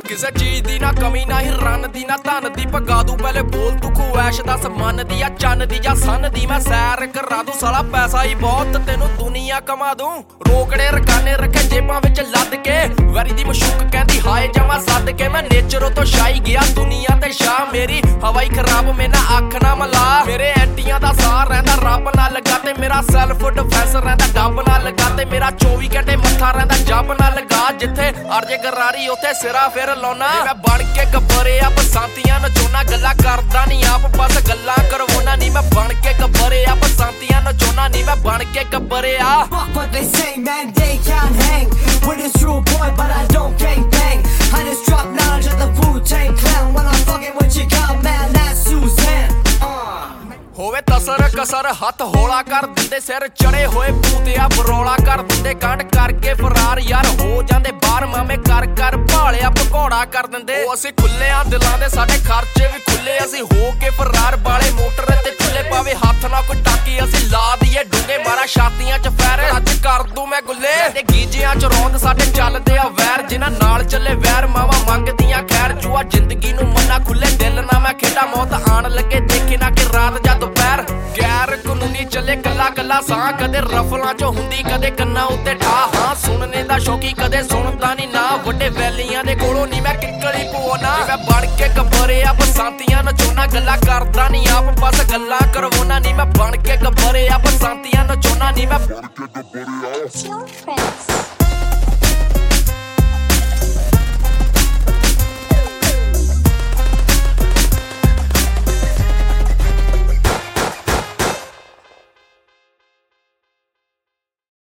ਕਿਸੇ ਚੀਜ਼ ਦੀ ਨਾ ਕਮੀ ਨਾ ਹੀ ਰਨ ਦੀ ਨਾ ਧਨ ਦੀ ਭਗਾ ਦੂ ਪਹਿਲੇ ਬੋਲ ਤੂੰ ਖੁਐਸ਼ ਦੱਸ ਮਨ ਦੀ ਆ ਚੰਨ ਦੀ ਜਾਂ ਸੰਨ ਦੀ ਮੈਂ ਸੈਰ ਕਰਾ ਦੂੰ ਸਾਲਾ ਪੈਸਾ ਹੀ ਬਹੁਤ ਤੈਨੂੰ ਦੁਨੀਆ ਕਮਾ ਦੂੰ ਰੋਕੜੇ ਰਕਾਨੇ ਰੱਖੇ ਜੇਬਾਂ ਵਿੱਚ ਲੱਦ ਕੇ ਵੈਰੀ ਦੀ ਮਸ਼ੂਕ ਕਹਿੰਦੀ ਹਾਏ ਜਮਾ ਸੱਦ ਕੇ ਮੈਂ ਨੇਚਰੋਂ ਤੋਂ ਸ਼ਾਈ ਗਿਆ ਦੁਨੀਆ ਤੇ ਸ਼ਾਹ ਮੇਰੀ ਹਵਾਈ ਖਰਾਬ ਮੈਂ ਨਾ ਅੱਖ ਨਾ ਮਲਾ ਮੇਰੇ ਐਂਟੀਆਂ ਦਾ ਸਾਹ ਰਹਿੰਦਾ ਰੱਬ ਨਾਲ ਲੱਗਾ ਤੇ ਮੇਰਾ ਸੈਲਫ ਡਿਫੈਂਸ ਰਹਿੰਦਾ ਡੱਬ ਨਾਲ ਲੱਗਾ ਤੇ ਮੇਰਾ 24 ਘੰਟੇ ਮੱਥਾ ਰਹਿੰਦਾ ਜੱਬ ਨਾਲ ਲੱਗਾ ਜਿੱਥੇ ਅਰਜੇ ਗਰਾਰੀ ਉੱਥੇ ਸਿਰਾ ਫਿਰ ਲਾਉਣਾ ਮੈਂ ਬਣ ਕੇ ਗੱਬਰੇ ਆ ਬਸੰਤੀਆਂ ਨਚੋਣਾ ਗੱਲਾਂ ਕਰਦਾ ਨਹੀਂ ਆਪ ਬਸ ਗੱਲਾਂ ਕਰਵਾਉਣਾ ਨਹੀਂ ਮੈਂ ਬਣ ਕੇ ਗੱਬਰੇ ਆ ਬਸੰਤੀਆਂ ਨਚੋਣਾ ਨਹੀਂ ਮੈਂ ਬਣ ਕੇ ਗੱਬਰੇ ਆ Fuck what they say, man, they can't hang with this true boy, but I don't gang bang. I just drop knowledge of the Wu-Tang Clan when I'm fucking with your girl, man, that's Suzanne. ਹੋਵੇ ਤਸਰ ਕਸਰ ਹੱਥ ਹੌਲਾ ਕਰ ਦਿੰਦੇ ਸਿਰ ਚੜੇ ਹੋਏ ਪੂਤਿਆ ਬਰੌਲਾ ਕਰ ਦਿੰਦੇ ਕਾਂਡ ਕਰਕੇ ਫਰਾਰ ਯਾਰ ਹੋ ਜਾਂਦੇ ਬਾਹਰ ਮਾਮੇ ਕਰ ਕਰ ਭਾਲਿਆ ਭਗੌੜਾ ਕਰ ਦਿੰਦੇ ਉਹ ਅਸੀਂ ਖੁੱਲਿਆਂ ਦਿਲਾਂ ਦੇ ਸਾਡੇ ਖਰਚੇ ਵੀ ਖੁੱਲੇ ਅਸੀਂ ਹੋ ਕੇ ਫਰਾਰ ਵਾਲੇ ਮੋਟਰ ਤੇ ਚੁੱਲੇ ਪਾਵੇ ਹੱਥ ਨਾਲ ਕੋਈ ਟਾਕੀ ਅਸੀਂ ਲਾ ਦਈਏ ਡੂੰਗੇ ਮਾਰਾ ਛਾਤੀਆਂ ਚ ਫੈਰ ਅੱਜ ਕਰ ਦੂੰ ਮੈਂ ਗੁੱਲੇ ਤੇ ਗੀਜਿਆਂ ਚ ਰੌਂਦ ਸਾਡੇ ਚੱਲਦੇ ਆ ਵੈਰ ਜਿਨ੍ਹਾਂ ਨਾਲ ਚੱਲੇ ਵੈਰ ਮਾਵਾ ਮੰਗਦੀਆਂ ਖੈਰ ਜੂਆ ਜ਼ਿੰਦਗੀ ਨੂੰ ਮੰਨਾ ਖੁੱਲੇ ਦਿਲ ਨਾ ਮੈਂ ਖੇਡਾ ਮੌਤ ਆਣ ਲੱਗੇ ਦੇਖੇ ਨਾ ਕਿ ਰਾਤ ਜਾਂ ਦੁਪਹਿਰ ਗੈਰ ਕਾਨੂੰਨੀ ਚੱਲੇ ਕੱਲਾ ਕੱਲਾ ਸਾਹ ਕਦੇ ਰਫਲਾਂ ਚ ਹੁੰਦੀ ਕਦੇ ਕੰਨਾਂ ਉੱਤੇ ਠਾ ਹਾਂ ਸੁਣਨੇ ਦਾ ਸ਼ੌਕੀ ਕਦੇ ਸੁਣਦਾ ਨਹੀਂ ਨਾ ਵੱਡੇ ਵੈਲੀਆਂ ਦੇ ਕੋਲੋਂ ਨਹੀਂ ਮੈਂ ਕਿੱਕਲੀ ਪਵਾਉਣਾ ਮੈਂ ਬਣ ਕੇ ਗੱਬਰੇ ਆ ਬਸੰਤੀਆਂ ਨਚੋਣਾ ਗੱਲਾਂ ਕਰਦਾ ਨਹੀਂ ਆਪ ਬਸ ਗੱਲਾਂ ਕਰਵਾਉਣਾ ਨਹੀਂ ਮੈਂ ਬਣ ਕੇ ਗੱਬਰੇ ਆ ਬਸੰਤੀਆਂ ਨਚੋਣਾ ਨਹੀਂ ਮੈਂ ਬਣ ਕੇ ਗੱਬਰੇ ਆ